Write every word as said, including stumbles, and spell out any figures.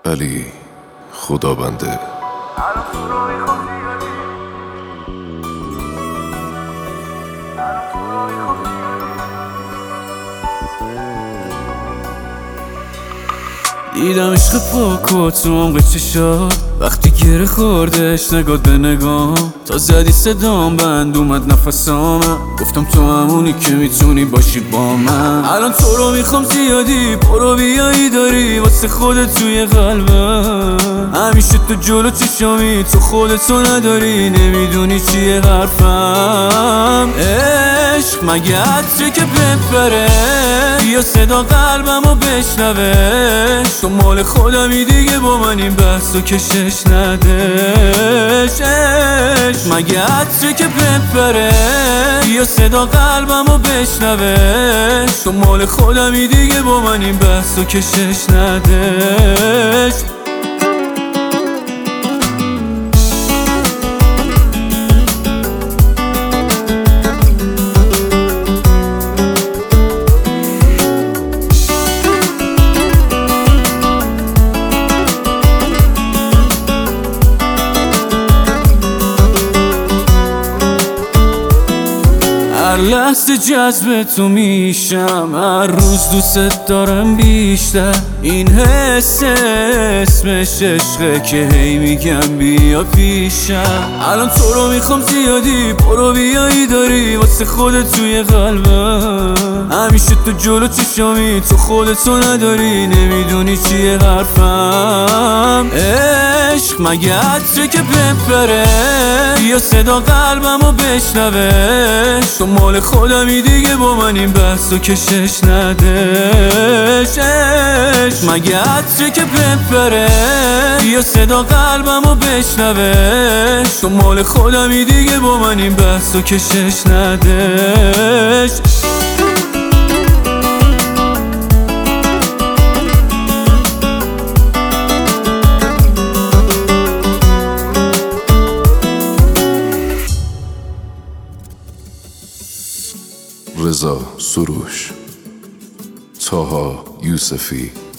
علی خدا بنده. دیدم عشق پاک و تو عمق چشات وقتی گره خوردش نگاه به نگاه تا زدی صدام بند اومد نفسامم گفتم تو همونی که میتونی باشی با من. الان تو رو میخوام زیادی برو بیایی داری واسه خودت توی قلبم. همیشه تو جلو چشامی تو خودتو نداری نمیدونی چیه حرفم. عشق مگه عطره که بپره یا صدا قلبمو بشنوه. تو مال خودمی دیگه با من این بحثو کشش ندش. عشق مگه عطره که بپره یا صدا قلبمو بشنوه. تو مال خودمی دیگه با من این بحثو کشش ندش. هر لحظه جذب تو میشم هر روز دوست دارم بیشتر. این حس اسمش عشقه که هی میگم بیا پیشم. الان تو رو میخوام زیادی برو بیایی داری واسه خودت توی قلبم. همیشه تو جلو چشامی تو خودتو نداری نمیدونی چیه حرفم. عشق مگه عطره که بپره یا صدا قلبمو بشنوه. تو مال خودمی دیگه با من این بحثو کشش ندش. عشق مگه عطره که بپره یا صدا قلبمو بشنوه. تو مال خودمی دیگه با من این بحثو کشش ندش. رضا سروش، طاها یوسفی.